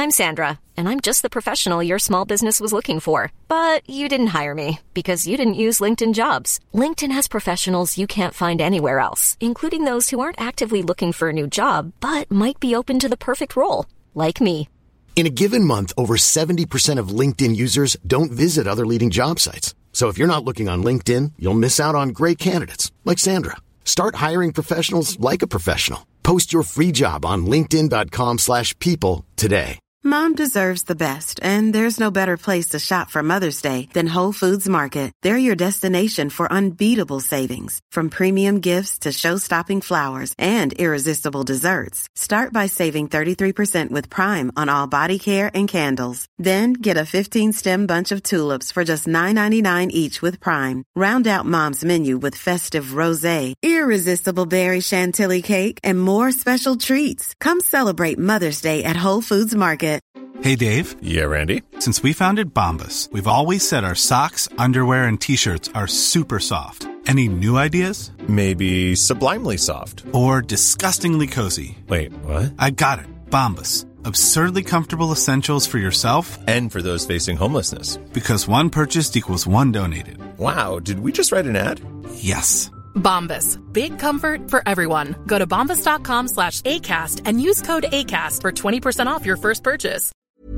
I'm Sandra, and I'm just the professional your small business was looking for. But you didn't hire me because you didn't use LinkedIn Jobs. LinkedIn has professionals you can't find anywhere else, including those who aren't actively looking for a new job, but might be open to the perfect role, like me. In a given month, over 70% of LinkedIn users don't visit other leading job sites. So if you're not looking on LinkedIn, you'll miss out on great candidates like Sandra. Start hiring professionals like a professional. Post your free job on linkedin.com/people today. Mom deserves the best, and there's no better place to shop for Mother's Day than Whole Foods Market. They're your destination for unbeatable savings, from premium gifts to show-stopping flowers and irresistible desserts. Start by saving 33% with Prime on all body care and candles. Then get a 15-stem bunch of tulips for just $9.99 each with Prime. Round out Mom's menu with festive rosé, irresistible berry chantilly cake, and more special treats. Come celebrate Mother's Day at Whole Foods Market. Hey, Dave. Yeah, Randy. Since we founded Bombas, we've always said our socks, underwear, and T-shirts are super soft. Any new ideas? Maybe sublimely soft. Or disgustingly cozy. Wait, what? I got it. Bombas. Absurdly comfortable essentials for yourself and for those facing homelessness. Because one purchased equals one donated. Wow, did we just write an ad? Yes. Bombas. Big comfort for everyone. Go to bombas.com/ACAST and use code ACAST for 20% off your first purchase.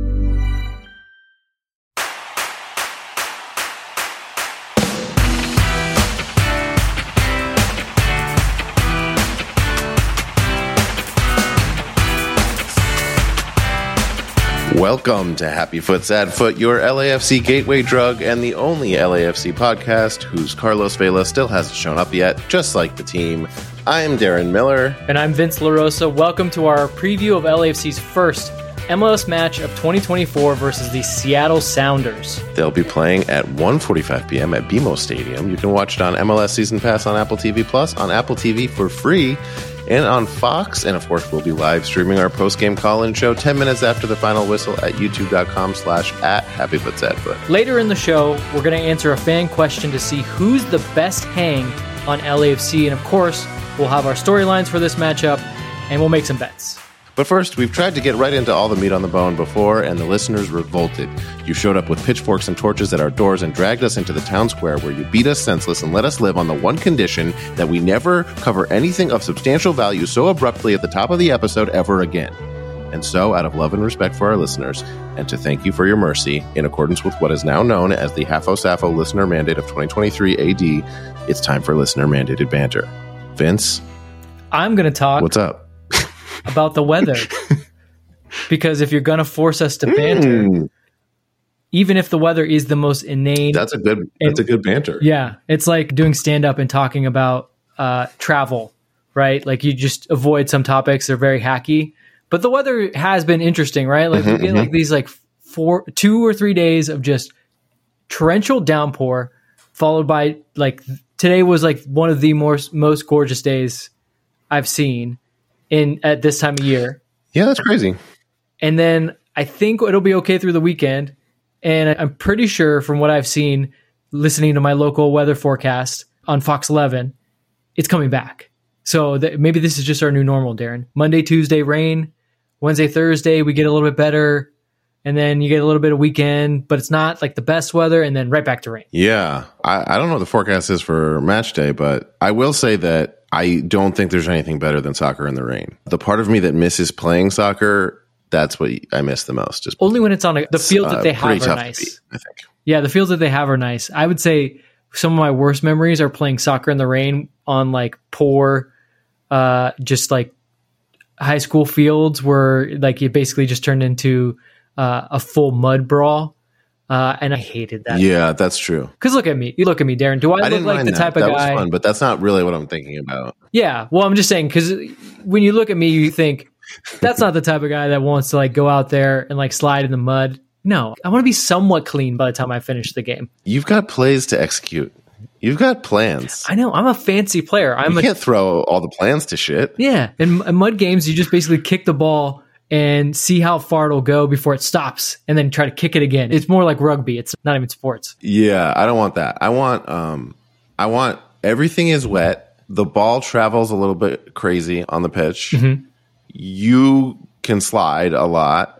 Welcome to Happy Foot, Sad Foot, your LAFC gateway drug and the only LAFC podcast whose Carlos Vela still hasn't shown up yet, just like the team. I'm Darren Miller. And I'm Vince LaRosa. Welcome to our preview of LAFC's first MLS match of 2024 versus the Seattle Sounders. They'll be playing at 1:45 p.m. at BMO Stadium. You can watch it on MLS Season Pass on Apple TV Plus, on Apple TV for free, and on Fox. And of course, we'll be live streaming our post-game call-in show 10 minutes after the final whistle at youtube.com/@HappyFootSadFoot. Later in the show, we're going to answer a fan question to see who's the best hang on LAFC. And of course, we'll have our storylines for this matchup, and we'll make some bets. But first, we've tried to get right into all the meat on the bone before, and the listeners revolted. You showed up with pitchforks and torches at our doors and dragged us into the town square where you beat us senseless and let us live on the one condition that we never cover anything of substantial value so abruptly at the top of the episode ever again. And so, out of love and respect for our listeners, and to thank you for your mercy, in accordance with what is now known as the Hafo Safo Listener Mandate of 2023 AD, it's time for listener-mandated banter. Vince? I'm going to talk... What's up? About the weather. Because if you're going to force us to banter, even if the weather is the most inane... That's a good banter. Yeah. It's like doing stand-up and talking about travel, right? Like you just avoid some topics. They're very hacky. But the weather has been interesting, right? Like we get like these like 2 or 3 days of just torrential downpour, followed by like today was like one of the most gorgeous days I've seen at this time of year. Yeah, that's crazy. And then I think it'll be okay through the weekend. And I'm pretty sure from what I've seen, listening to my local weather forecast on Fox 11, it's coming back. So maybe this is just our new normal, Darren. Monday, Tuesday, rain. Wednesday, Thursday, we get a little bit better. And then you get a little bit of weekend, but it's not like the best weather. And then right back to rain. Yeah. I don't know what the forecast is for match day, but I will say that I don't think there's anything better than soccer in the rain. The part of me that misses playing soccer, that's what I miss the most. Just only when it's on the fields that they have are nice. Beat, I think. Yeah, the fields that they have are nice. I would say some of my worst memories are playing soccer in the rain on like poor, just like high school fields where like it basically just turned into a full mud brawl. And I hated that. Yeah, that's true. Because look at me. You look at me, Darren. Do I look like the type of guy? That was fun, but that's not really what I'm thinking about. Yeah. Well, I'm just saying, because when you look at me, you think, that's not the type of guy that wants to like go out there and like slide in the mud. No, I want to be somewhat clean by the time I finish the game. You've got plays to execute. You've got plans. I know. I'm a fancy player. You can't throw all the plans to shit. Yeah. In mud games, you just basically kick the ball and see how far it'll go before it stops and then try to kick it again. It's more like rugby. It's not even sports. Yeah, I don't want that. I want everything is wet. The ball travels a little bit crazy on the pitch. Mm-hmm. You can slide a lot.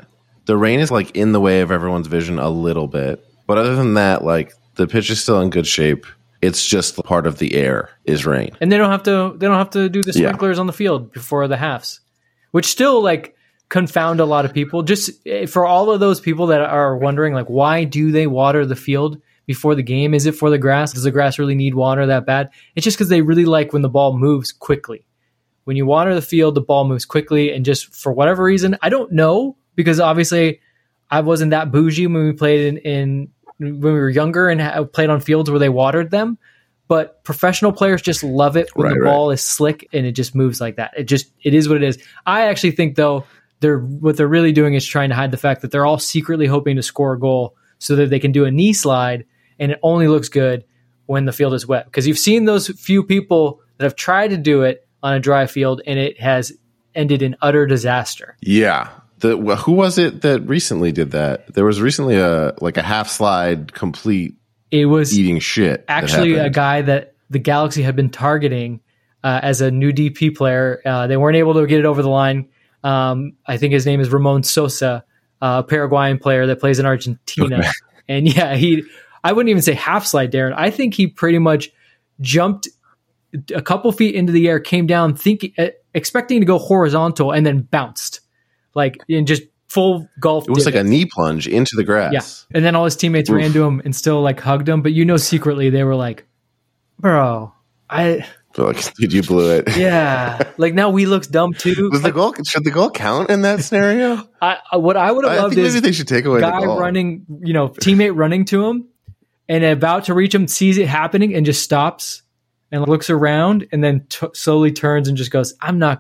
The rain is like in the way of everyone's vision a little bit. But other than that, like the pitch is still in good shape. It's just part of the air is rain. And they don't have to do the sprinklers on the field before the halves, which still like confound a lot of people. Just for all of those people that are wondering, like, why do they water the field before the game? Is it for the grass? Does the grass really need water that bad? It's just because they really like when the ball moves quickly. When you water the field, the ball moves quickly. And just for whatever reason, I don't know, because obviously I wasn't that bougie when we played in when we were younger and played on fields where they watered them. But professional players just love it when the ball is slick and it just moves like that. It is what it is. I actually think, though, what they're really doing is trying to hide the fact that they're all secretly hoping to score a goal so that they can do a knee slide, and it only looks good when the field is wet. Because you've seen those few people that have tried to do it on a dry field, and it has ended in utter disaster. Yeah. Who was it that recently did that? There was recently a half slide complete. It was eating shit. Actually, a guy that the Galaxy had been targeting as a new DP player. They weren't able to get it over the line. I think his name is Ramon Sosa, a Paraguayan player that plays in Argentina. Okay. And yeah, I wouldn't even say half slide, Darren. I think he pretty much jumped a couple feet into the air, came down, expecting to go horizontal, and then bounced. Like in just full golf. It was like a knee plunge into the grass. Yeah. And then all his teammates ran to him and still like hugged him. But secretly they were like, bro, I feel like, dude, you blew it. Yeah. Like now we look dumb too. Should the goal count in that scenario? What I would have loved is maybe they should take away guy the goal. Running, teammate running to him and about to reach him, sees it happening and just stops and looks around and then slowly turns and just goes,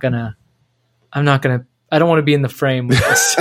I don't want to be in the frame with this.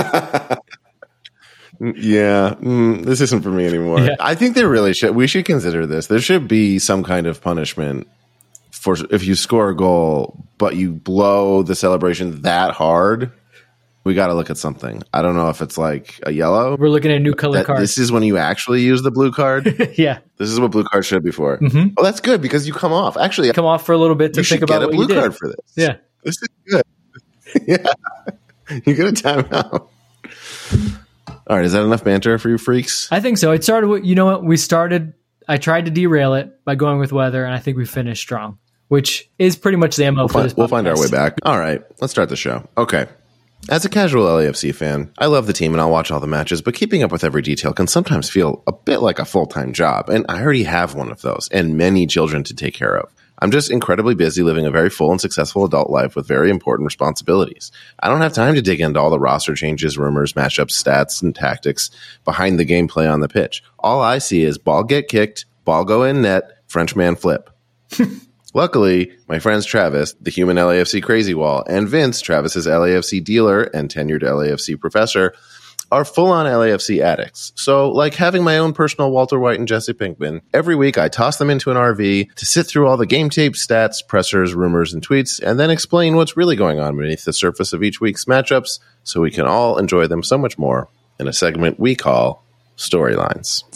Yeah, this isn't for me anymore. Yeah. I think we should consider this. There should be some kind of punishment for if you score a goal, but you blow the celebration that hard. We got to look at something. I don't know if it's like a yellow. We're looking at a new color card. This is when you actually use the blue card. Yeah. This is what blue cards should be for. Mm-hmm. Oh, that's good because you come off. Actually, come off for a little bit to think about what you did. You should get a blue card for this. Yeah. This is good. Yeah. You get a timeout. All right. Is that enough banter for you freaks? I think so. It started with, I tried to derail it by going with weather, and I think we finished strong, which is pretty much the MO for this podcast. We'll find our way back. All right. Let's start the show. Okay. As a casual LAFC fan, I love the team and I'll watch all the matches, but keeping up with every detail can sometimes feel a bit like a full-time job, and I already have one of those and many children to take care of. I'm just incredibly busy living a very full and successful adult life with very important responsibilities. I don't have time to dig into all the roster changes, rumors, matchups, stats, and tactics behind the gameplay on the pitch. All I see is ball get kicked, ball go in net, Frenchman flip. Luckily, my friends Travis, the human LAFC crazy wall, and Vince, Travis's LAFC dealer and tenured LAFC professor, are full-on LAFC addicts. So, like having my own personal Walter White and Jesse Pinkman, every week I toss them into an RV to sit through all the game tape, stats, pressers, rumors, and tweets, and then explain what's really going on beneath the surface of each week's matchups so we can all enjoy them so much more in a segment we call Storylines.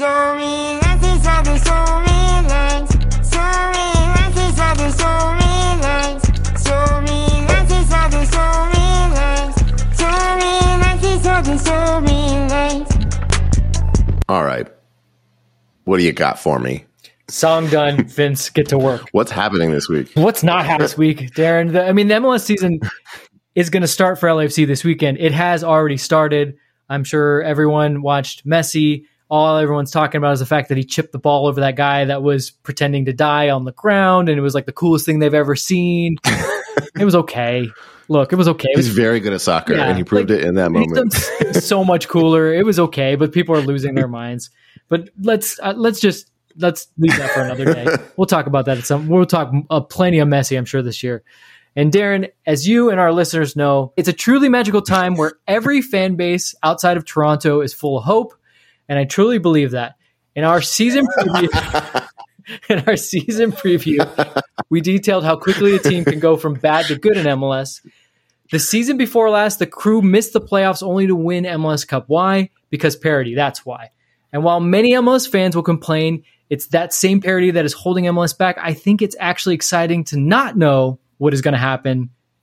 All right. What do you got for me? Song done. Vince, get to work. What's happening this week? What's not happening this week, Darren? The MLS season is going to start for LAFC this weekend. It has already started. I'm sure everyone watched Messi. All everyone's talking about is the fact that he chipped the ball over that guy that was pretending to die on the ground, and it was like the coolest thing they've ever seen. It was okay. Look, it was okay. He's very good at soccer, and he proved it in that moment. So much cooler. It was okay, but people are losing their minds. But let's leave that for another day. We'll talk about that we'll talk plenty of Messi, I'm sure, this year. And Darren, as you and our listeners know, it's a truly magical time where every fan base outside of Toronto is full of hope, and I truly believe that. In our season preview, we detailed how quickly a team can go from bad to good in MLS. The season before last, the Crew missed the playoffs only to win MLS Cup. Why? Because parity. That's why. And while many MLS fans will complain, it's that same parity that is holding MLS back. I think it's actually exciting to not know what is going to happen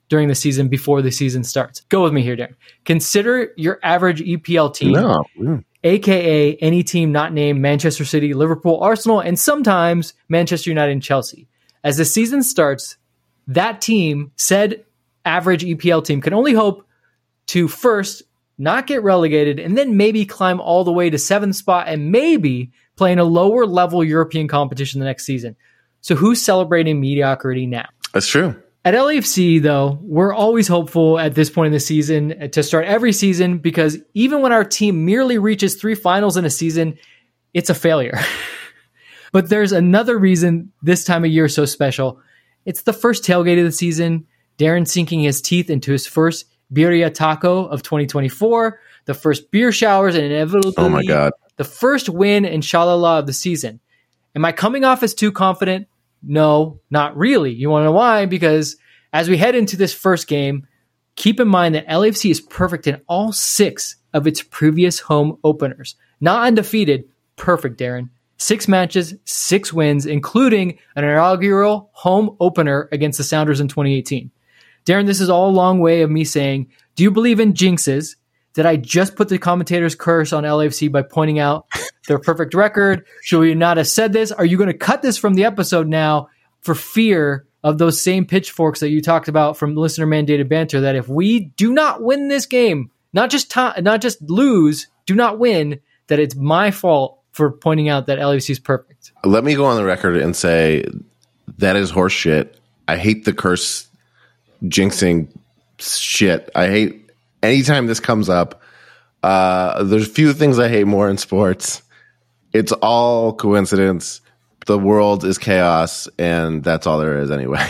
during the season before the season starts. Go with me here, Darren. Consider your average EPL team, aka any team not named Manchester City, Liverpool, Arsenal, and sometimes Manchester United and Chelsea. As the season starts, that team, said average EPL team, can only hope to first not get relegated and then maybe climb all the way to 7th spot and maybe play in a lower level European competition the next season. So who's celebrating mediocrity now? That's true. At LAFC, though, we're always hopeful at this point in the season to start every season, because even when our team merely reaches 3 finals in a season, it's a failure. But there's another reason this time of year is so special. It's the first tailgate of the season, Darren sinking his teeth into his first birria taco of 2024, the first beer showers, and inevitably the first win, inshallah, of the season. Am I coming off as too confident? No, not really. You want to know why? Because as we head into this first game, keep in mind that LAFC is perfect in all 6 of its previous home openers. Not undefeated, perfect, Darren. 6 matches, 6 wins, including an inaugural home opener against the Sounders in 2018. Darren, this is all a long way of me saying, do you believe in jinxes? Did I just put the commentator's curse on LAFC by pointing out their perfect record? Should we not have said this? Are you going to cut this from the episode now for fear of those same pitchforks that you talked about from listener mandated banter, that if we do not win this game, not just lose, do not win, that it's my fault for pointing out that LAFC is perfect? Let me go on the record and say that is horse shit. I hate the curse jinxing shit. I hate anytime this comes up. There's few things I hate more in sports. It's all coincidence. The world is chaos, and that's all there is anyway.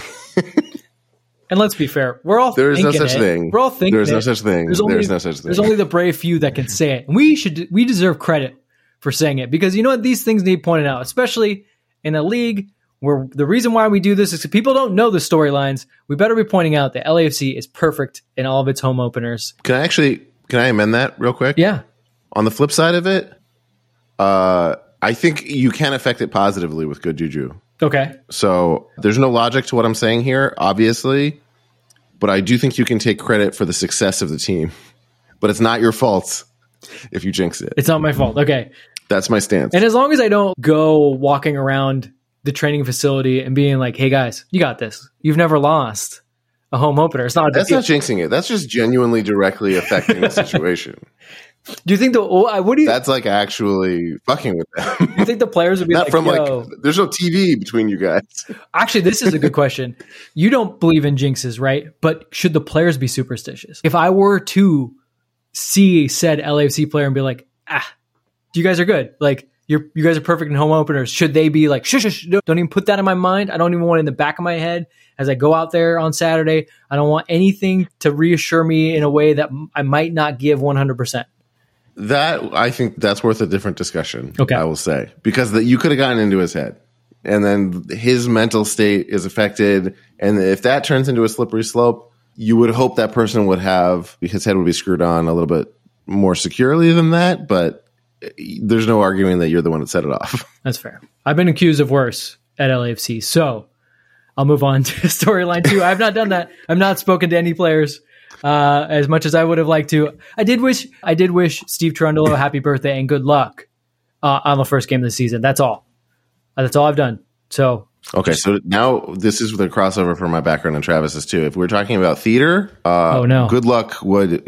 And let's be fair, we're all there is no such it. thing. We're all thinking there's no such thing. There's no such thing. There's only the brave few that can say it. And we deserve credit for saying it, because you know what? These things need pointed out, especially in a league where the reason why we do this is because people don't know the storylines. We better be pointing out that LAFC is perfect in all of its home openers. Can I amend that real quick? Yeah. On the flip side of it, I think you can affect it positively with good juju. Okay. So there's no logic to what I'm saying here, obviously, but I do think you can take credit for the success of the team. But it's not your fault if you jinx it. It's not my fault. Okay. That's my stance. And as long as I don't go walking around the training facility and being like, hey guys, you got this. You've never lost a home opener. It's not. That's not jinxing it. That's just genuinely directly affecting the situation. Do you think that's like actually fucking with them? Do you think the players would be not like, there's no TV between you guys? Actually, this is a good question. You don't believe in jinxes, right? But should the players be superstitious? If I were to see said LAFC player and be like, you guys are good. Like, you guys are perfect in home openers. Should they be like, shush, don't even put that in my mind. I don't even want it in the back of my head as I go out there on Saturday. I don't want anything to reassure me in a way that I might not give 100%. That, I think that's worth a different discussion. Okay. I will say, because you could have gotten into his head, and then his mental state is affected. And if that turns into a slippery slope, you would hope that person would have, his head would be screwed on a little bit more securely than that. But there's no arguing that you're the one that set it off. That's fair. I've been accused of worse at LAFC. So I'll move on to storyline 2. I've not done that. I've not spoken to any players as much as I would have liked to. I did wish Steve Cherundolo a happy birthday and good luck on the first game of the season. That's all. That's all I've done. So okay, so now this is the crossover for my background and Travis's too. If we're talking about theater, good luck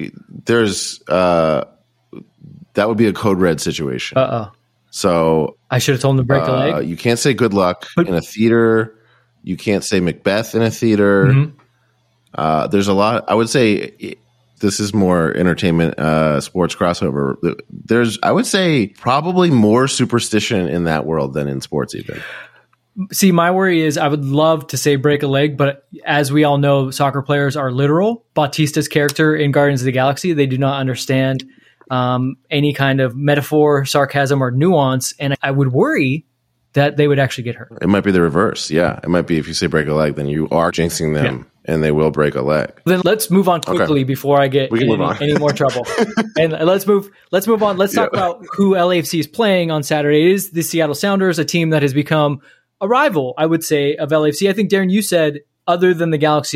that would be a code red situation. So I should have told him to break a leg. You can't say good luck in a theater. You can't say Macbeth in a theater. Mm-hmm. There's a lot. I would say this is more entertainment, sports crossover. There's, I would say, probably more superstition in that world than in sports even. See, my worry is I would love to say break a leg, but as we all know, soccer players are literal. Bautista's character in Guardians of the Galaxy, they do not understand any kind of metaphor, sarcasm, or nuance. And I would worry that they would actually get hurt. It might be the reverse. Yeah. It might be if you say break a leg, then you are jinxing them and they will break a leg. Then let's move on quickly before I get any more trouble. And let's move on. Let's talk about who LAFC is playing on Saturday. It is the Seattle Sounders, a team that has become a rival, I would say, of LAFC. I think, Darren, you said other than the Galaxy,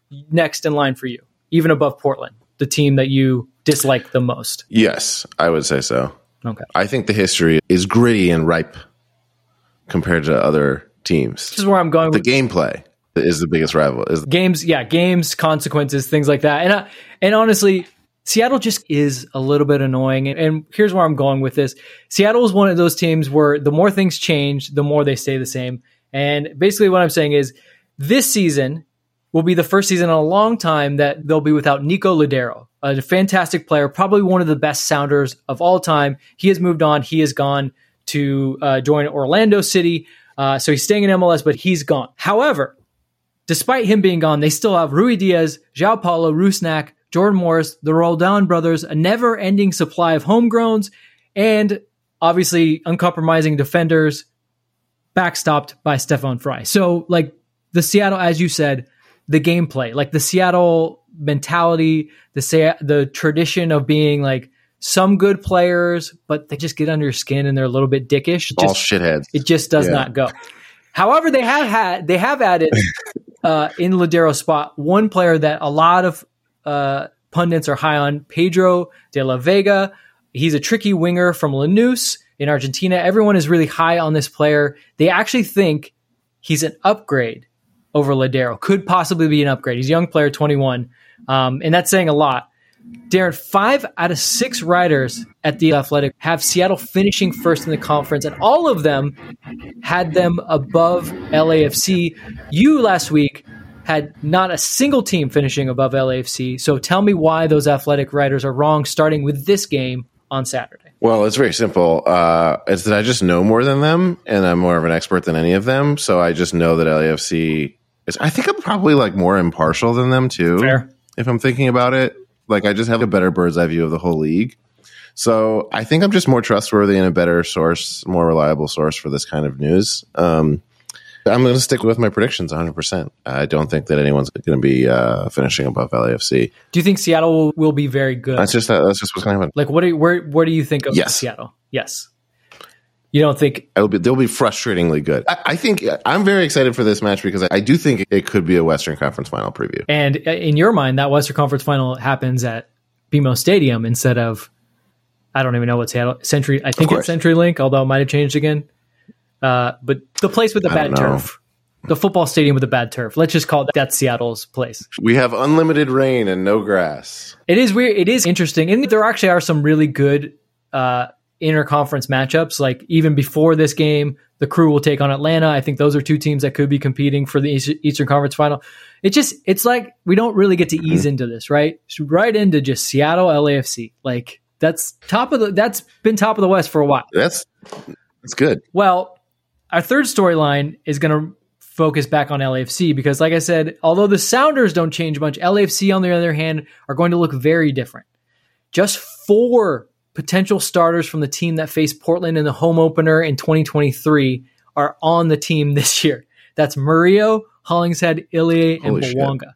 next in line for you, even above Portland, the team that you dislike the most? Yes, I would say so. Okay. I think the history is gritty and ripe compared to other teams. This is where I'm going. The gameplay is the biggest rival. Games, consequences, things like that. And honestly, Seattle just is a little bit annoying. And here's where I'm going with this. Seattle is one of those teams where the more things change, the more they stay the same. And basically what I'm saying is this season will be the first season in a long time that they'll be without Nico Lodeiro, a fantastic player, probably one of the best sounders of all time. He has moved on. He has gone to join Orlando City. So he's staying in MLS, but he's gone. However, despite him being gone, they still have Rui Diaz, João Paulo, Rusnak, Jordan Morris, the Roldan brothers, a never-ending supply of homegrowns, and obviously uncompromising defenders, backstopped by Stefan Frei. So, like, the Seattle, as you said, the gameplay, like the Seattle mentality, the tradition of being like some good players, but they just get under your skin and they're a little bit dickish. All shitheads. It just does not go. However, they have added in Lodeiro's spot one player that a lot of pundits are high on, Pedro de la Vega. He's a tricky winger from Lanús in Argentina. Everyone is really high on this player. They actually think he's an upgrade over Lodeiro. Could possibly be an upgrade. He's a young player, 21. And that's saying a lot. Darren, 5 out of 6 writers at The Athletic have Seattle finishing first in the conference, and all of them had them above LAFC. You last week had not a single team finishing above LAFC. So tell me why those Athletic writers are wrong, starting with this game on Saturday. Well, it's very simple. It's that I just know more than them, and I'm more of an expert than any of them. So I just know that LAFC is. I think I'm probably like more impartial than them too. Fair. If I'm thinking about it, like I just have a better bird's eye view of the whole league. So I think I'm just more trustworthy and a better source, more reliable source for this kind of news. I'm going to stick with my predictions 100%. I don't think that anyone's going to be finishing above LAFC. Do you think Seattle will be very good? That's just what's going to happen. Like, where do you think of Seattle? Yes. You don't think they'll be frustratingly good? I think I'm very excited for this match because I do think it could be a Western Conference Final preview. And in your mind, that Western Conference Final happens at BMO Stadium instead of, I don't even know what Seattle Century. I think it's CenturyLink, although it might have changed again. But the place with the bad turf, the football stadium with the bad turf. Let's just call that's Seattle's place. We have unlimited rain and no grass. It is weird. It is interesting, and there actually are some really good interconference matchups. Like even before this game, the Crew will take on Atlanta. I think those are two teams that could be competing for the Eastern Conference Final. It's like we don't really get to ease into this, right? Right into just Seattle LAFC. Like that's been top of the West for a while. That's good. Well, our third storyline is going to focus back on LAFC because, like I said, although the Sounders don't change much, LAFC, on the other hand, are going to look very different. Just 4 potential starters from the team that faced Portland in the home opener in 2023 are on the team this year. That's Murillo, Hollingshead, Ilie, and Bwanga.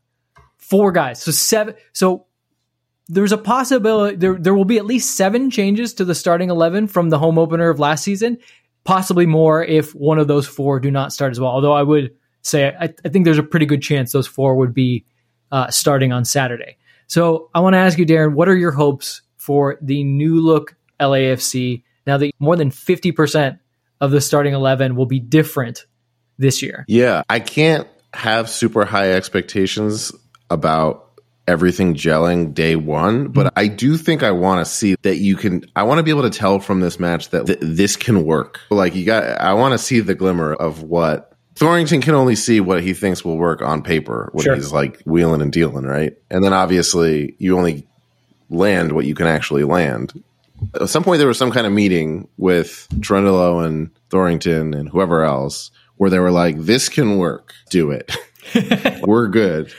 4 guys. So 7. So there's a possibility there will be at least 7 changes to the starting 11 from the home opener of last season. Possibly more if one of those 4 do not start as well. Although I would say I think there's a pretty good chance those 4 would be starting on Saturday. So I want to ask you, Darren, what are your hopes for the new look LAFC now that more than 50% of the starting 11 will be different this year? Yeah, I can't have super high expectations about everything gelling day one, but I do think I want to see that I want to be able to tell from this match that this can work. Like I want to see the glimmer of what Thorrington can only see what he thinks will work on paper when he's like wheeling and dealing, right? And then obviously you only land what you can actually land. At some point there was some kind of meeting with Cherundolo and Thorrington and whoever else where they were like, this can work. Do it. We're good.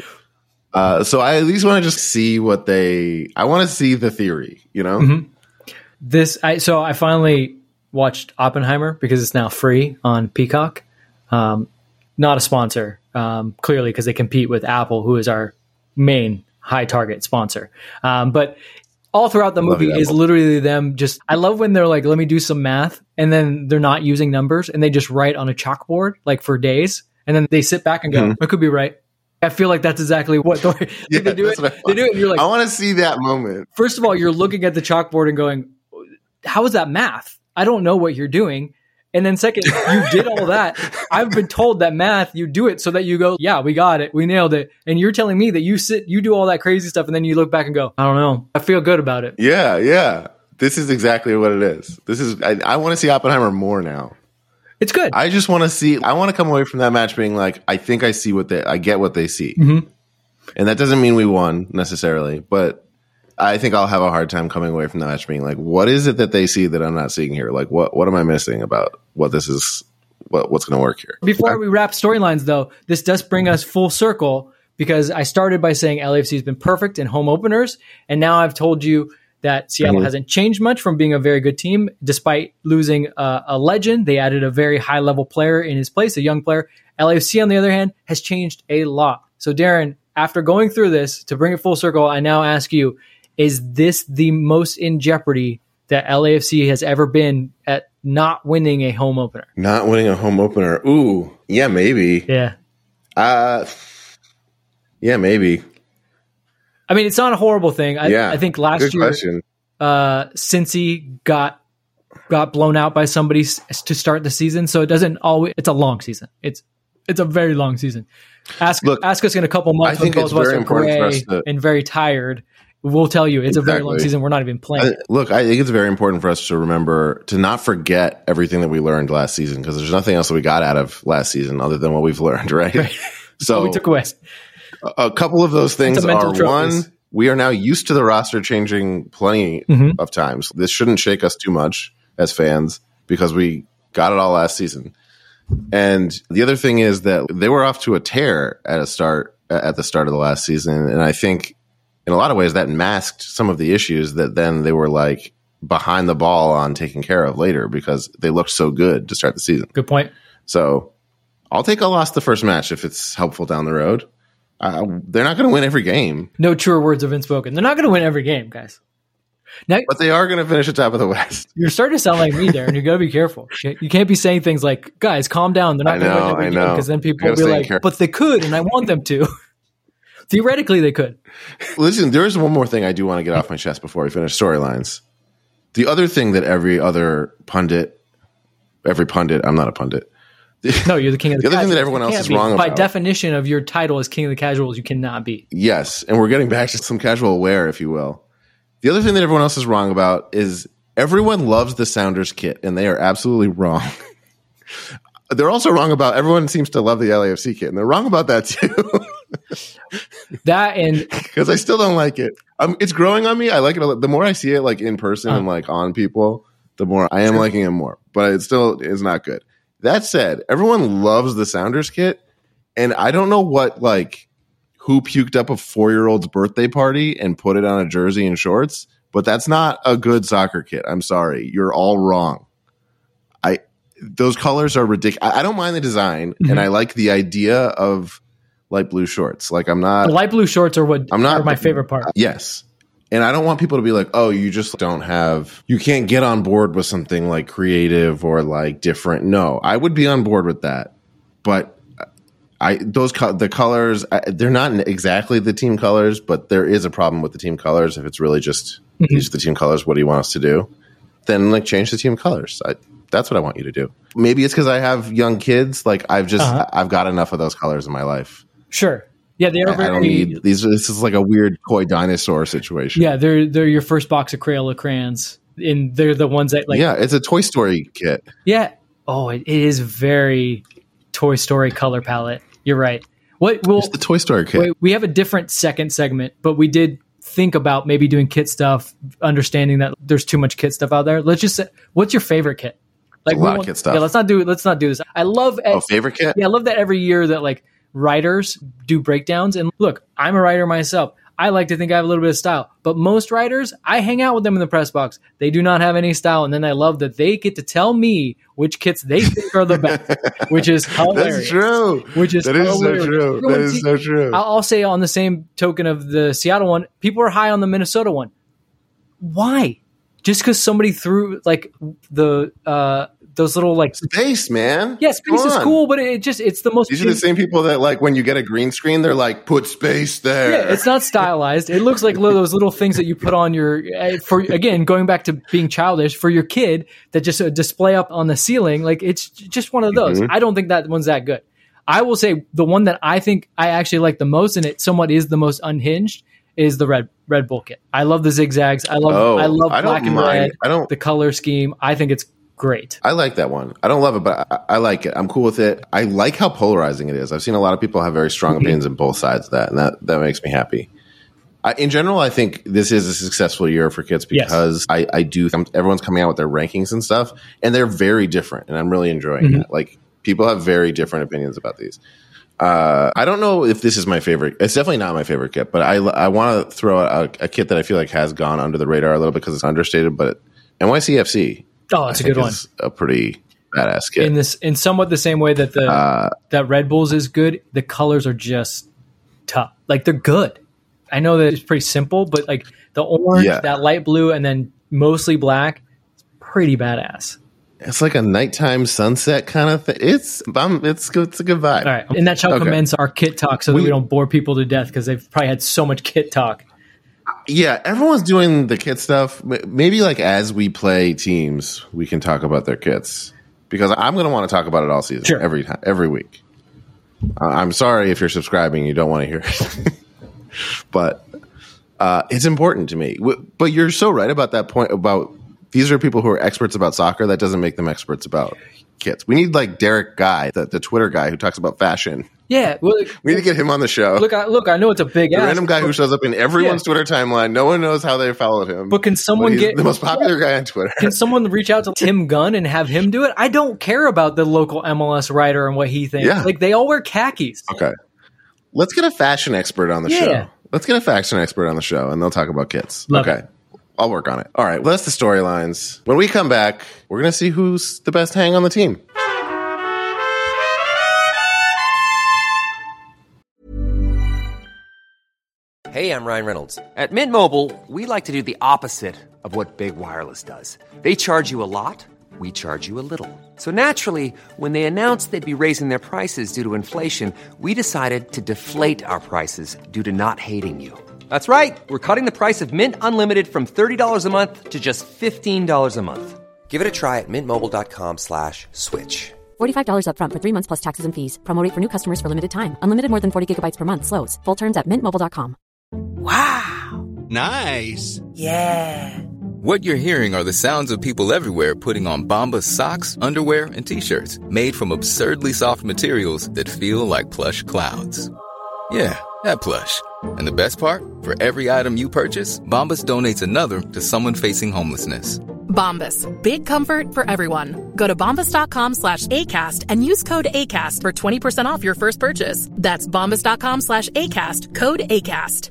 So I at least want to just see I want to see the theory, you know? Mm-hmm. So I finally watched Oppenheimer because it's now free on Peacock. Not a sponsor, clearly, because they compete with Apple, who is our main high target sponsor. But all throughout the movie is literally them I love when they're like, let me do some math. And then they're not using numbers and they just write on a chalkboard like for days. And then they sit back and go, I could be right. I feel like that's exactly what they do it. They do it, and you're like, I want to see that moment. First of all, you're looking at the chalkboard and going, "How is that math? I don't know what you're doing." And then second, you did all that. I've been told that math, you do it so that you go, "Yeah, we got it, we nailed it." And you're telling me that you do all that crazy stuff, and then you look back and go, "I don't know. I feel good about it." Yeah. This is exactly what it is. I want to see Oppenheimer more now. It's good. I just want to see. I want to come away from that match being like, I think I get what they see, and that doesn't mean we won necessarily, but I think I'll have a hard time coming away from the match being like, what is it that they see that I'm not seeing here? Like, what am I missing about what this is? What's going to work here? Before we wrap storylines, though, this does bring us full circle because I started by saying LAFC has been perfect in home openers, and now I've told you that Seattle hasn't changed much from being a very good team. Despite losing a legend, they added a very high-level player in his place, a young player. LAFC, on the other hand, has changed a lot. So, Darren, after going through this, to bring it full circle, I now ask you, is this the most in jeopardy that LAFC has ever been at not winning a home opener? Not winning a home opener? Ooh, yeah, maybe. Yeah. Yeah, maybe. I mean, it's not a horrible thing. I think last year, Cincy got blown out by somebody to start the season, so it doesn't always. It's a long season. It's a very long season. Ask us in a couple months when both of us are gray and very tired. We'll tell you it's a very long season. We're not even playing. I think it's very important for us to remember to not forget everything that we learned last season because there's nothing else that we got out of last season other than what we've learned, right? So we took away. A couple of those things are one, we are now used to the roster changing plenty of times. This shouldn't shake us too much as fans because we got it all last season. And the other thing is that they were off to a tear at the start of the last season. And I think in a lot of ways that masked some of the issues that then they were like behind the ball on taking care of later because they looked so good to start the season. Good point. So I'll take a loss the first match if it's helpful down the road. They're not going to win every game. No truer words have been spoken. They're not going to win every game, guys. Now, but they are going to finish at top of the West. You're starting to sound like me, Darren. You got to be careful. You can't be saying things like, guys, calm down. They're not going to win every game because then people will be like, but they could, and I want them to. Theoretically, they could. Listen, there is one more thing I do want to get off my chest before we finish storylines. The other thing that every pundit, I'm not a pundit. No, you're the king of the other casuals. thing that everyone else is wrong about. By definition of your title as king of the casuals, you cannot be. Yes, and we're getting back to some casual wear, if you will. The other thing that everyone else is wrong about is everyone loves the Sounders kit, and they are absolutely wrong. They're also wrong about everyone seems to love the LAFC kit, and they're wrong about that too. That and because I still don't like it. It's growing on me. I like it. The more I see it, like in person and like on people, the more I am liking it more. But it still is not good. That said, everyone loves the Sounders kit, and I don't know who puked up a 4-year-old's birthday party and put it on a jersey and shorts, but that's not a good soccer kit. I'm sorry. You're all wrong. Those colors are ridiculous. I don't mind the design, and I like the idea of light blue shorts. Like I'm not the light blue shorts are my favorite part. Yes. And I don't want people to be like, oh, you just you can't get on board with something like creative or like different. No, I would be on board with that. But the colors, they're not exactly the team colors, but there is a problem with the team colors. If it's really just these are the team colors, what do you want us to do? Then like change the team colors. That's what I want you to do. Maybe it's because I have young kids. Like I've got enough of those colors in my life. Sure. Yeah, they are I don't need these. This is like a weird koi dinosaur situation. Yeah, they're your first box of Crayola crayons, and they're the ones that like. Yeah, it's a Toy Story kit. Yeah. Oh, it is very Toy Story color palette. You're right. It's the Toy Story kit. We have a different second segment, but we did think about maybe doing kit stuff, understanding that there's too much kit stuff out there. Let's just say, what's your favorite kit? Like a lot of kit stuff. Yeah, let's not do this. I love favorite kit. Yeah, I love that every year that like writers do breakdowns. And look, I'm a writer myself. I like to think I have a little bit of style, but most writers, I hang out with them in the press box. They do not have any style. And then I love that they get to tell me which kits they think are the best, which is hilarious. That's true. That is so true. I'll say on the same token of the Seattle one, people are high on the Minnesota one. Why? Just because somebody threw like the those little like space, man. Yeah, space is cool, but it's the most. These are the same people that like when you get a green screen, they're like, put space there. Yeah, it's not stylized. It looks like those little things that you put on your for again going back to being childish for your kid that just display up on the ceiling. Like it's just one of those. I don't think that one's that good. I will say the one that I think I actually like the most, and it somewhat is the most unhinged, is the Red Bull kit. I love the zigzags. I love black and red. The color scheme. I think it's great. I like that one. I don't love it, but I like it. I'm cool with it. I like how polarizing it is. I've seen a lot of people have very strong opinions on both sides of that, and that makes me happy. In general, I think this is a successful year for kits because I do. Everyone's coming out with their rankings and stuff, and they're very different, and I'm really enjoying it. Like people have very different opinions about these. I don't know if this is my favorite. It's definitely not my favorite kit, but I want to throw out a kit that I feel like has gone under the radar a little bit because it's understated. But NYCFC, that's a good one. A pretty badass kit. In somewhat the same way that that Red Bulls is good. The colors are just tough. Like they're good. I know that it's pretty simple, but like the orange, that light blue, and then mostly black, it's pretty badass. It's like a nighttime sunset kind of thing. It's a good vibe. All right. And that shall commence our kit talk so that we don't bore people to death because they've probably had so much kit talk. Yeah, everyone's doing the kit stuff. Maybe like as we play teams, we can talk about their kits because I'm going to want to talk about it all season, every week. I'm sorry if you're subscribing, you don't want to hear it. But it's important to me. But you're so right about that point about these are people who are experts about soccer. That doesn't make them experts about kits. We need like Derek Guy, the Twitter guy who talks about fashion. Yeah. Well, we need to get him on the show. Look, I know it's a big ask. Random guy who shows up in everyone's Twitter timeline. No one knows how they followed him. But can someone get the most popular guy on Twitter? Can someone reach out to Tim Gunn and have him do it? I don't care about the local MLS writer and what he thinks. Yeah. Like they all wear khakis. Okay. Let's get a fashion expert on the show. Let's get a fashion expert on the show and they'll talk about kits. Love it. I'll work on it. All right. Well, that's the storylines. When we come back, we're going to see who's the best hang on the team. Hey, I'm Ryan Reynolds. At Mint Mobile, we like to do the opposite of what Big Wireless does. They charge you a lot. We charge you a little. So naturally, when they announced they'd be raising their prices due to inflation, we decided to deflate our prices due to not hating you. That's right. We're cutting the price of Mint Unlimited from $30 a month to just $15 a month. Give it a try at mintmobile.com/switch. $45 up front for 3 months plus taxes and fees. Promo rate for new customers for limited time. Unlimited more than 40 gigabytes per month. Slows full terms at mintmobile.com. Wow. Nice. Yeah. What you're hearing are the sounds of people everywhere putting on Bombas socks, underwear, and T-shirts made from absurdly soft materials that feel like plush clouds. Yeah, that plush. And the best part? For every item you purchase, Bombas donates another to someone facing homelessness. Bombas. Big comfort for everyone. Go to bombas.com/ACAST and use code ACAST for 20% off your first purchase. That's bombas.com/ACAST. Code ACAST.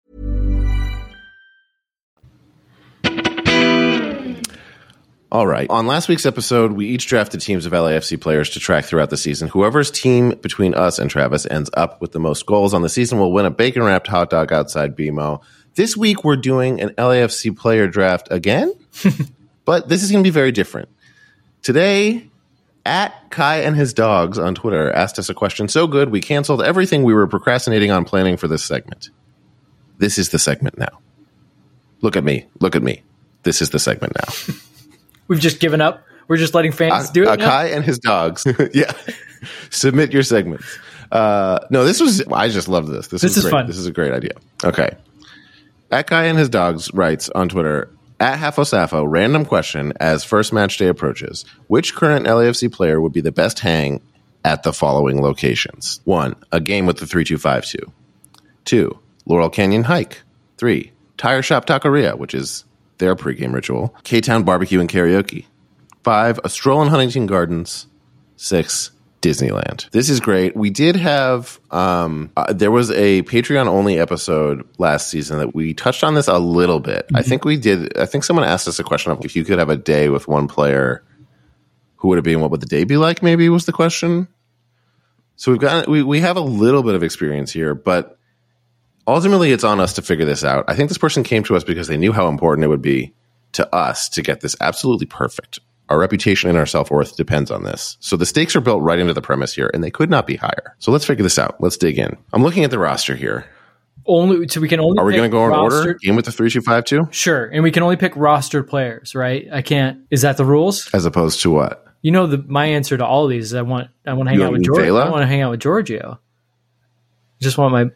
All right. On last week's episode, we each drafted teams of LAFC players to track throughout the season. Whoever's team between us and Travis ends up with the most goals on the season will win a bacon-wrapped hot dog outside BMO. This week, we're doing an LAFC player draft again, but this is going to be very different. Today, at Kai and his dogs on Twitter asked us a question so good we canceled everything we were procrastinating on planning for this segment. This is the segment now. Look at me. Look at me. This is the segment now. We've just given up. We're just letting fans do it now? Kai and his dogs. Yeah. Submit your segments. No, I just loved this. This is great. Fun. This is a great idea. Okay. At Kai and his dogs writes on Twitter, at Hafosafo, random question as first match day approaches. Which current LAFC player would be the best hang at the following locations? 1, a game with the 3252. 2, Laurel Canyon hike. 3, Tire Shop Taqueria, which is their pregame ritual. K-Town barbecue and karaoke. 5, a stroll in Huntington Gardens. 6, Disneyland. This is great. We did have, there was a Patreon-only episode last season that we touched on this a little bit. Mm-hmm. I think someone asked us a question of if you could have a day with one player, who would it be and what would the day be like, maybe was the question. So we have a little bit of experience here, but ultimately it's on us to figure this out. I think this person came to us because they knew how important it would be to us to get this absolutely perfect. Our reputation and our self-worth depends on this. So the stakes are built right into the premise here, and they could not be higher. So let's figure this out. Let's dig in. I'm looking at the roster here. So we can only. Are we going to go in order? Game with the 3-2-5-2? Sure, and we can only pick rostered players, right? I can't. Is that the rules? As opposed to what? You know, my answer to all of these is I want to hang out with Giorgio. I want to hang out with Giorgio. Just want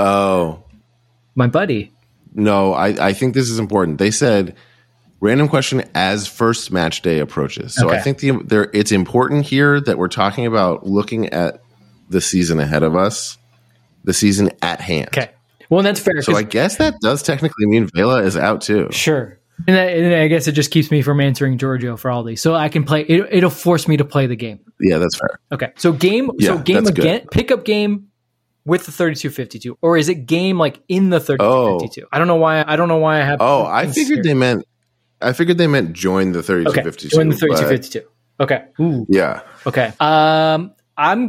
my buddy. No, I think this is important. They said random question as first match day approaches. So I think it's important here that we're talking about looking at the season ahead of us, the season at hand. Okay. Well, that's fair. So I guess that does technically mean Vela is out too. Sure. And I guess it just keeps me from answering Giorgio for all these. So I can play it. It'll force me to play the game. Yeah, that's fair. Okay. So game again, pickup game with the 32-52, or is it game like in the 32-52? I don't know why I have. I figured they meant join the 32-52. Okay. Join the 32-52. Okay. Ooh. Yeah. Okay. I'm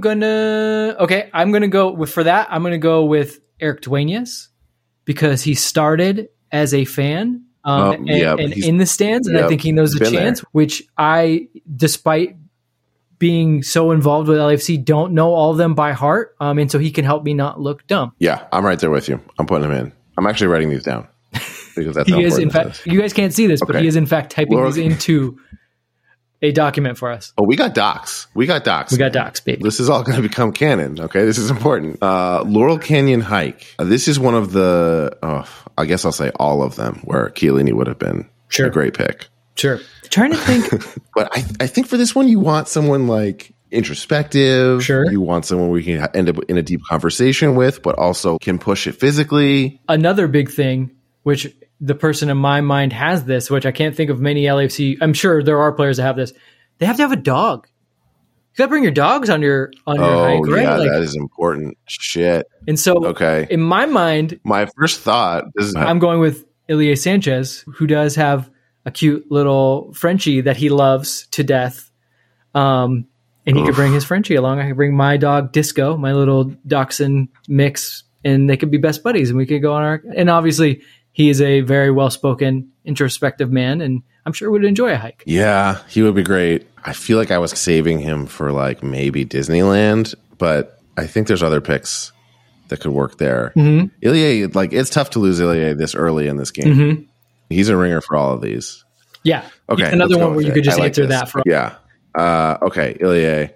gonna go with Eric Duenas because he started as a fan and in the stands, and I think he knows the chance. There. Which I, despite being so involved with LAFC, don't know all of them by heart, and so he can help me not look dumb. Yeah, I'm right there with you. I'm putting him in. I'm actually writing these down because that's he is. In fact, you guys can't see this, but he is in fact typing these into a document for us. Oh, we got docs. We got docs, baby. This is all going to become canon. Okay, this is important. Laurel Canyon Hike. This is one of the. I guess I'll say all of them where Chiellini would have been a great pick. Sure. Trying to think. But I think for this one, you want someone like introspective. Sure. You want someone we can end up in a deep conversation with, but also can push it physically. Another big thing, which the person in my mind has this, which I can't think of many LAFC. I'm sure there are players that have this. They have to have a dog. You got to bring your dogs on your hike, right? Yeah, that is important. Shit. And so, in my mind, my first thought is I'm going with Ilie Sanchez, who does have a cute little Frenchie that he loves to death. And he could bring his Frenchie along. I could bring my dog Disco, my little dachshund mix, and they could be best buddies. And we could go on our. And obviously, he is a very well-spoken, introspective man, and I'm sure would enjoy a hike. Yeah, he would be great. I feel like I was saving him for like maybe Disneyland, but I think there's other picks that could work there. Mm-hmm. Ilie, like it's tough to lose Ilie this early in this game. Mm-hmm. He's a ringer for all of these. Yeah. Okay. Another one where you could just answer that for. Yeah. Okay. Ilie.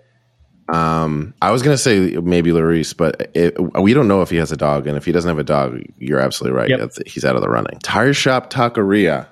I was going to say maybe Lloris, but we don't know if he has a dog. And if he doesn't have a dog, you're absolutely right. Yep. He's out of the running. Tire Shop Taqueria.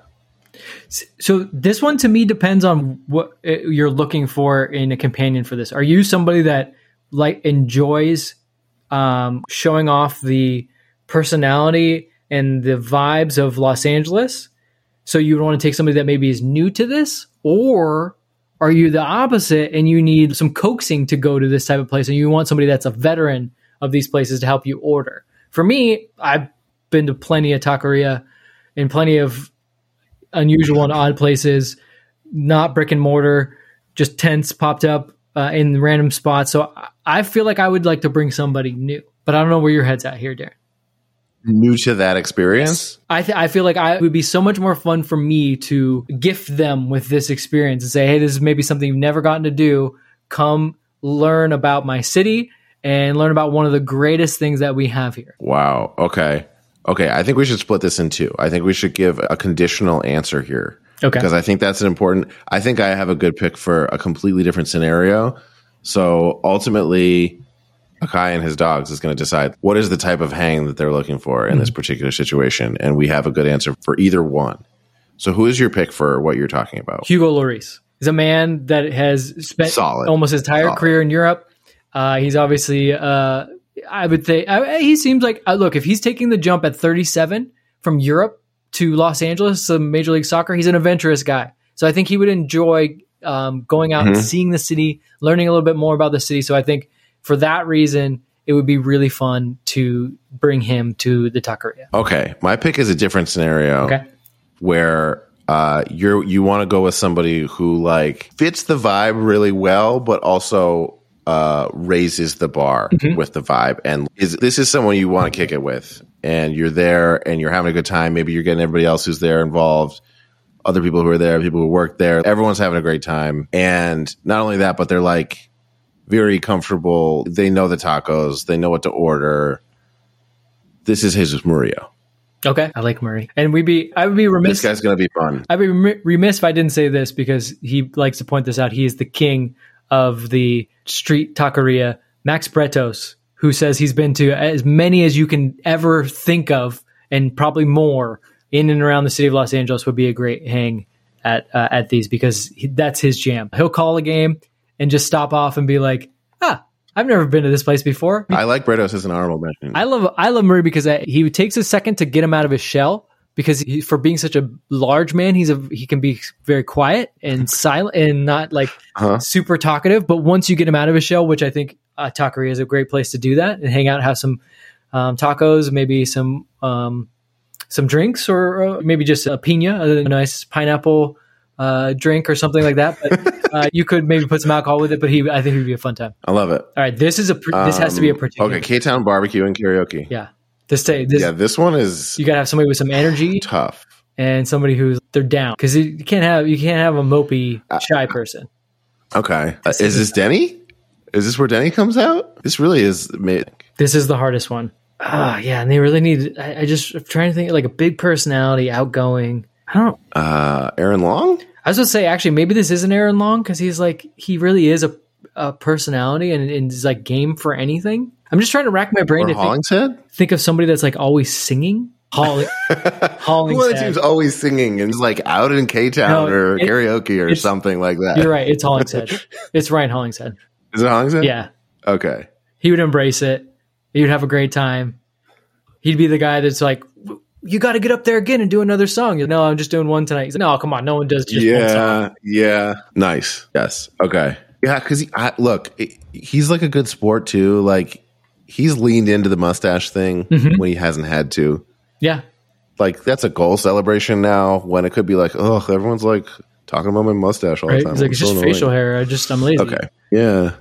So this one to me depends on what you're looking for in a companion for this. Are you somebody that like enjoys showing off the personality and the vibes of Los Angeles? So you would want to take somebody that maybe is new to this, or are you the opposite and you need some coaxing to go to this type of place and you want somebody that's a veteran of these places to help you order? For me, I've been to plenty of taqueria and plenty of unusual and odd places, not brick and mortar, just tents popped up in random spots. So I feel like I would like to bring somebody new, but I don't know where your head's at here, Darren. New to that experience? I feel like it would be so much more fun for me to gift them with this experience and say, hey, this is maybe something you've never gotten to do. Come learn about my city and learn about one of the greatest things that we have here. Wow. Okay. I think we should split this in two. I think we should give a conditional answer here. Okay. Because I think that's important. I think I have a good pick for a completely different scenario. So ultimately, Akai and his dogs is going to decide what is the type of hang that they're looking for in this particular situation. And we have a good answer for either one. So who is your pick for what you're talking about? Hugo Lloris. He's a man that has spent almost his entire career in Europe. He's obviously, I would say, he seems like, look, if he's taking the jump at 37 from Europe to Los Angeles, to Major League Soccer, he's an adventurous guy. So I think he would enjoy going out and seeing the city, learning a little bit more about the city. So I think for that reason, it would be really fun to bring him to the taqueria. Okay. My pick is a different scenario where you want to go with somebody who like fits the vibe really well, but also raises the bar with the vibe. And this is someone you want to kick it with, and you're there and you're having a good time. Maybe you're getting everybody else who's there involved. other people who are there, people who work there. Everyone's having a great time. And not only that, but they're like very comfortable. They know the tacos. They know what to order. This is Jesus Murillo. Okay. I like Murray. And I would be remiss. This guy's going to be fun. I'd be remiss if I didn't say this because he likes to point this out. He is the king of the street taqueria, Max Bretos, who says he's been to as many as you can ever think of and probably more in and around the city of Los Angeles. Would be a great hang at these because that's his jam. He'll call a game and just stop off and be like, I've never been to this place before. I like Bretos as an honorable mention. I love Murray because he takes a second to get him out of his shell because for being such a large man, he can be very quiet and silent and not like super talkative. But once you get him out of his shell, which I think taqueria is a great place to do that and hang out, have some tacos, maybe some drinks or maybe just a pina, a nice pineapple drink or something like that. But you could maybe put some alcohol with it, but I think it would be a fun time. I love it. All right. This has to be a particular. Okay. K-Town barbecue and karaoke. Yeah. This one is, you got to have somebody with some energy, tough, and somebody they're down because you can't have a mopey shy person. Okay. Is this Denny? Is this where Denny comes out? This really is. This is the hardest one. Yeah. And they really need, I'm trying to think like a big personality, outgoing. I don't know. Aaron Long? I was going to say, actually, maybe this isn't Aaron Long because he really is a personality and is like game for anything. I'm just trying to rack my brain to think of somebody that's like always singing. Hollingshead. Who seems always singing and is like out in K-Town or karaoke or something like that. You're right. It's Hollingshead. It's Ryan Hollingshead. Is it Hollingshead? Yeah. Okay. He would embrace it. He would have a great time. He'd be the guy that's like, you got to get up there again and do another song. No, I'm just doing one tonight. He's like, no, come on. No one does just one song. Yeah. Nice. Yes. Okay. Yeah. Cause he's like a good sport too. Like he's leaned into the mustache thing when he hasn't had to. Yeah. Like that's a goal celebration now when it could be like, oh, everyone's like talking about my mustache all the time. He's like, it's just facial hair. I'm lazy. Okay. Yeah.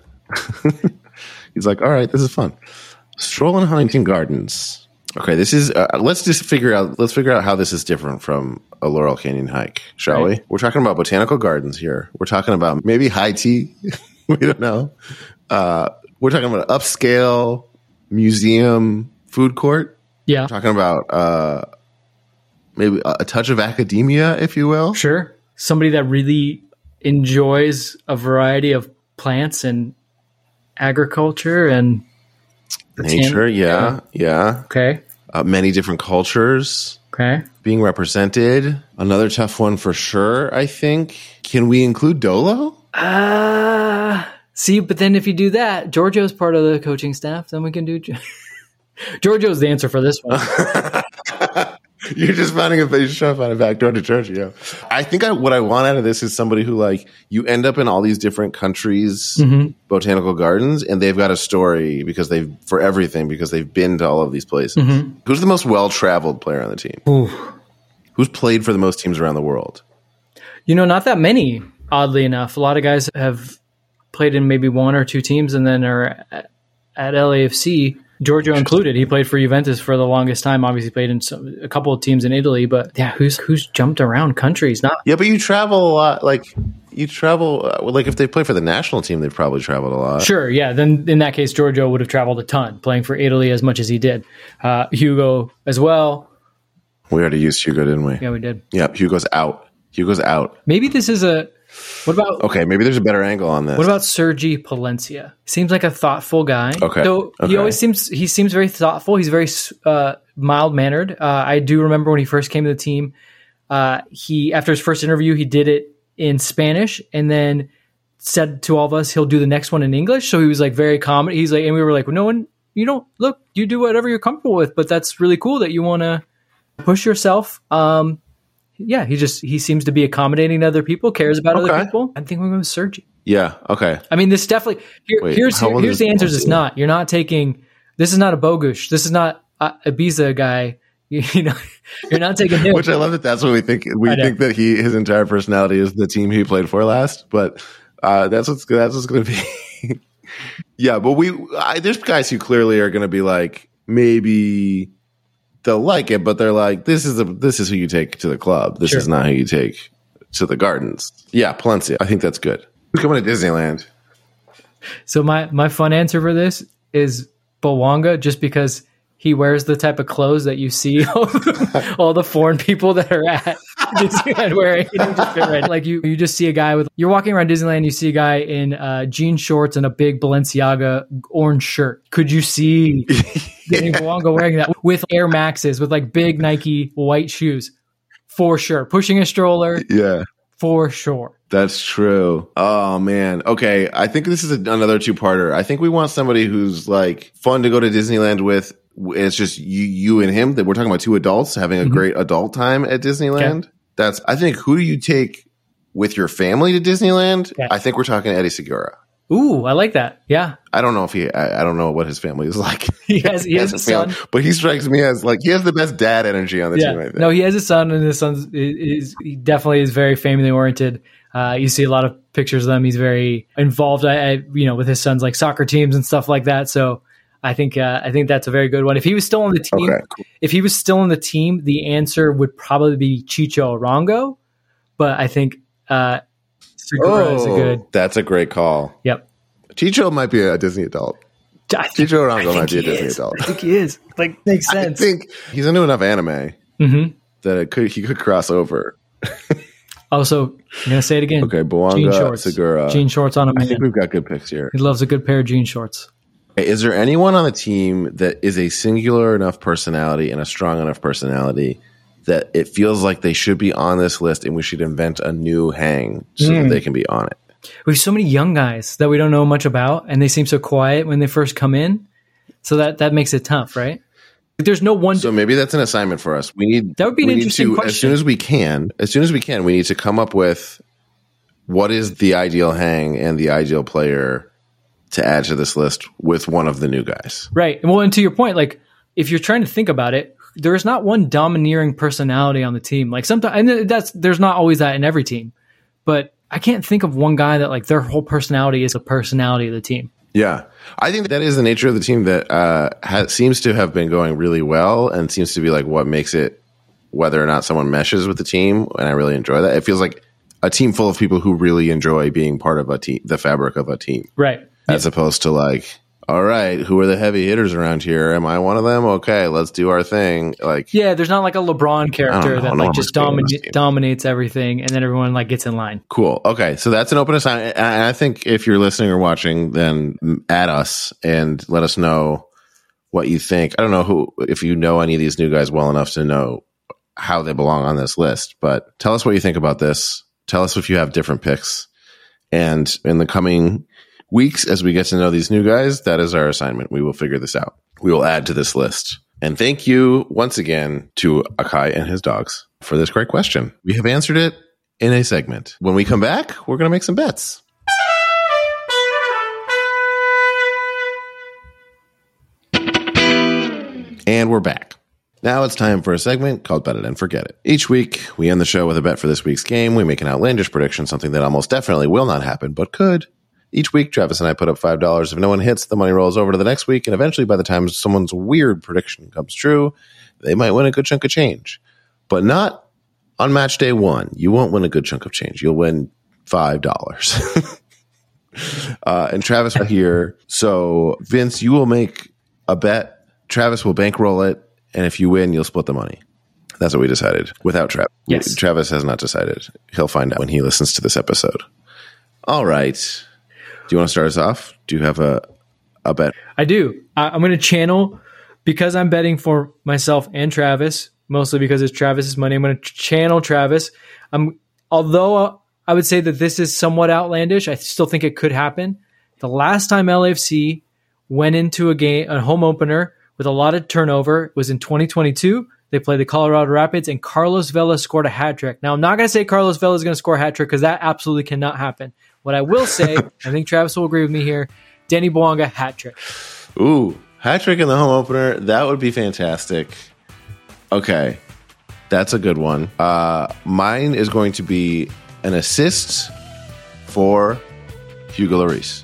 He's like, all right, this is fun. Stroll in Huntington Gardens. Okay, this is. Let's figure out how this is different from a Laurel Canyon hike, shall we? We're talking about botanical gardens here. We're talking about maybe high tea. We don't know. We're talking about an upscale museum food court. Yeah. We're talking about maybe a touch of academia, if you will. Sure. Somebody that really enjoys a variety of plants and agriculture and nature. Yeah. Okay. Many different cultures. Okay. Being represented. Another tough one for sure, I think. Can we include Dolo? See, but then if you do that, Giorgio's part of the coaching staff, then we can do Giorgio's the answer for this one. You're just trying to find a backdoor to Giorgio. I think what I want out of this is somebody who, like, you end up in all these different countries' botanical gardens, and they've got a story because they've been to all of these places. Who's the most well-traveled player on the team? Ooh. Who's played for the most teams around the world? Not that many, oddly enough. A lot of guys have played in maybe one or two teams and then are at LAFC. Giorgio included. He played for Juventus for the longest time. Obviously played in a couple of teams in Italy, but yeah, who's jumped around countries? Not Yeah, but you travel a lot. Like if they play for the national team, they've probably traveled a lot. Sure, yeah. Then in that case, Giorgio would have traveled a ton, playing for Italy as much as he did. Hugo as well. We already used Hugo, didn't we? Yeah, we did. Yeah, Hugo's out. Maybe this is what about... Okay, maybe there's a better angle on this. What about Sergi Palencia? Seems like a thoughtful guy. Okay. So he seems very thoughtful. He's very mild-mannered. I do remember when he first came to the team, after his first interview, he did it in Spanish and then said to all of us he'll do the next one in English. So he was like very calm. He's like, and we were like, no one, you do whatever you're comfortable with, but that's really cool that you want to push yourself. Yeah, he seems to be accommodating to other people, cares about other people. I think we're going with Sergi. Yeah, okay. I mean, this definitely... Here's the answers. It's not. You're not taking... This is not a Bogusz. This is not a Ibiza guy. You're not taking him. Which I love that's what we think. We think that his entire personality is the team he played for last, but that's what's going to be. Yeah, but there's guys who clearly are going to be like maybe they'll like it, but they're like, this is who you take to the club. This is not who you take to the gardens. Yeah, Palencia. I think that's good. Who's coming to Disneyland? So my fun answer for this is Bowanga, just because he wears the type of clothes that you see all the foreign people that are at Disneyland wearing. He doesn't just fit right. Like you just see a guy you're walking around Disneyland, you see a guy in jean shorts and a big Balenciaga orange shirt. Could you see Danny Bowanga wearing that with Air Maxes, with like big Nike white shoes? For sure. Pushing a stroller. Yeah. For sure. That's true. Oh, man. Okay. I think this is another two-parter. I think we want somebody who's like fun to go to Disneyland with. It's just you and him. That we're talking about two adults having a great adult time at Disneyland. Okay. I think, who do you take with your family to Disneyland? Okay. I think we're talking Eddie Segura. Ooh, I like that. Yeah. I don't know I don't know what his family is like. He has a son. But he strikes me as like, he has the best dad energy on the team, I think. No, he has a son, and his son he definitely is very family oriented. You see a lot of pictures of them. He's very involved, with his son's like soccer teams and stuff like that. So I think that's a very good one. If he was still on the team, the answer would probably be Chicho Arango. But I think Segura is a good. That's a great call. Yep. Chicho might be a Disney adult. Chicho Arango might be a Disney adult. I think he is. Like, makes sense. I think he's into enough anime that he could cross over. Also, I'm going to say it again. Okay, Bowanga, Segura. Jean shorts on a man. I think we've got good picks here. He loves a good pair of jean shorts. Is there anyone on the team that is a singular enough personality and a strong enough personality that it feels like they should be on this list and we should invent a new hang so that they can be on it? We have so many young guys that we don't know much about, and they seem so quiet when they first come in. So that makes it tough, right? There's no one. So maybe that's an assignment for us. That would be an interesting question. As soon as we can, we need to come up with what is the ideal hang and the ideal player to add to this list with one of the new guys. Right. Well, and to your point, like if you're trying to think about it, there is not one domineering personality on the team. Like sometimes, and there's not always that in every team, but I can't think of one guy that like their whole personality is the personality of the team. Yeah. I think that is the nature of the team that seems to have been going really well and seems to be like what makes it whether or not someone meshes with the team. And I really enjoy that. It feels like a team full of people who really enjoy being part of a team, the fabric of a team. Right. As opposed to like, all right, who are the heavy hitters around here? Am I one of them? Okay, let's do our thing. Like, yeah, there's not like a LeBron character that like just dominates everything, and then everyone like gets in line. Cool. Okay, so that's an open assignment. And I think if you're listening or watching, then add us and let us know what you think. I don't know if you know any of these new guys well enough to know how they belong on this list, but tell us what you think about this. Tell us if you have different picks. And in the coming weeks, as we get to know these new guys, that is our assignment. We will figure this out. We will add to this list. And thank you once again to Akai and his dogs for this great question. We have answered it in a segment. When we come back, we're going to make some bets. And we're back. Now it's time for a segment called Bet It and Forget It. Each week, we end the show with a bet for this week's game. We make an outlandish prediction, something that almost definitely will not happen, but could. Each week, Travis and I put up $5. If no one hits, the money rolls over to the next week, and eventually, by the time someone's weird prediction comes true, they might win a good chunk of change. But not on match day one. You won't win a good chunk of change. You'll win $5. And Travis are here. So, Vince, you will make a bet. Travis will bankroll it, and if you win, you'll split the money. That's what we decided without Travis. Yes. Travis has not decided. He'll find out when he listens to this episode. All right. Do you want to start us off? Do you have a bet? I do. I'm going to channel, because I'm betting for myself and Travis, mostly because it's Travis's money. I'm going to channel Travis. Although I would say that this is somewhat outlandish, I still think it could happen. The last time LAFC went into a home opener with a lot of turnover was in 2022. They played the Colorado Rapids, and Carlos Vela scored a hat trick. Now, I'm not going to say Carlos Vela is going to score a hat trick, because that absolutely cannot happen. What I will say, I think Travis will agree with me here, Danny Bowanga hat trick. Ooh, hat trick in the home opener. That would be fantastic. Okay, that's a good one. Mine is going to be an assist for Hugo Lloris.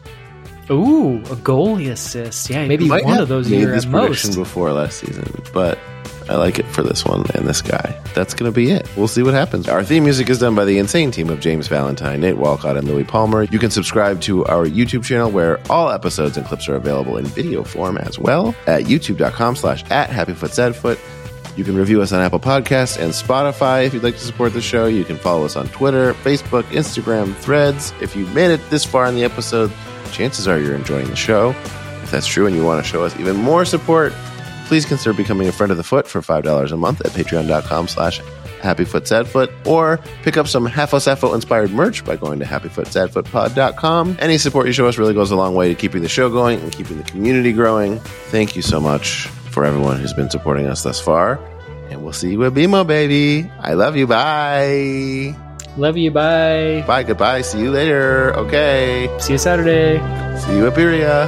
Ooh, a goalie assist. Yeah, maybe one of those a year at most. Prediction before last season, but I like it for this one and this guy. That's going to be it. We'll see what happens. Our theme music is done by the insane team of James Valentine, Nate Walcott, and Louis Palmer. You can subscribe to our YouTube channel where all episodes and clips are available in video form as well at youtube.com/@HappyFootSadFoot. You can review us on Apple Podcasts and Spotify if you'd like to support the show. You can follow us on Twitter, Facebook, Instagram, Threads. If you made it this far in the episode, chances are you're enjoying the show. If that's true and you want to show us even more support, please consider becoming a friend of the foot for $5 a month at patreon.com/HappyFootSadFoot, or pick up some Half-O-Sappho inspired merch by going to happyfootsadfootpod.com. Any support you show us really goes a long way to keeping the show going and keeping the community growing. Thank you so much for everyone who's been supporting us thus far. And we'll see you at BMO, baby. I love you. Bye. Love you. Bye. Bye. Goodbye. See you later. Okay. See you Saturday. See you at Piria.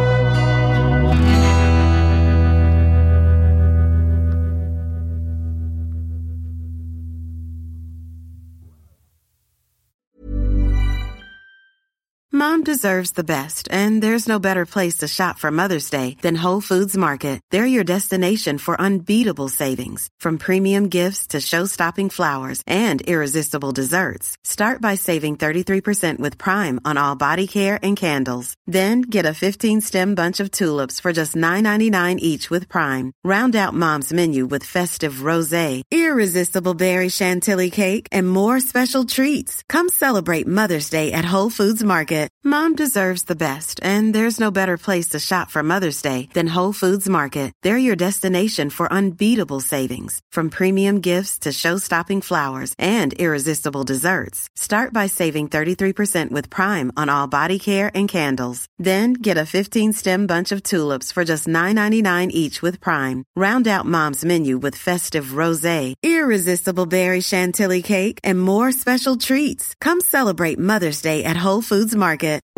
Mom deserves the best, and there's no better place to shop for Mother's Day than Whole Foods Market. They're your destination for unbeatable savings, from premium gifts to show-stopping flowers and irresistible desserts. Start by saving 33% with Prime on all body care and candles. Then get a 15-stem bunch of tulips for just $9.99 each with Prime. Round out Mom's menu with festive rosé, irresistible berry chantilly cake, and more special treats. Come celebrate Mother's Day at Whole Foods Market. Mom deserves the best, and there's no better place to shop for Mother's Day than Whole Foods Market. They're your destination for unbeatable savings, from premium gifts to show-stopping flowers and irresistible desserts. Start by saving 33% with Prime on all body care and candles. Then get a 15-stem bunch of tulips for just $9.99 each with Prime. Round out Mom's menu with festive rosé, irresistible berry chantilly cake, and more special treats. Come celebrate Mother's Day at Whole Foods Market.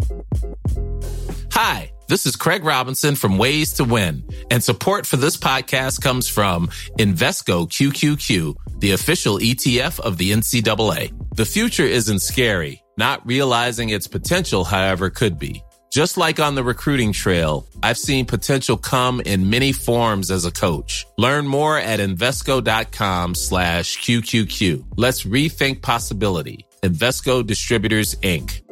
Hi, this is Craig Robinson from Ways to Win, and support for this podcast comes from Invesco QQQ, the official ETF of the NCAA. The future isn't scary. Not realizing its potential, however, could be. Just like on the recruiting trail, I've seen potential come in many forms as a coach. Learn more at Invesco.com/QQQ. Let's rethink possibility. Invesco Distributors, Inc.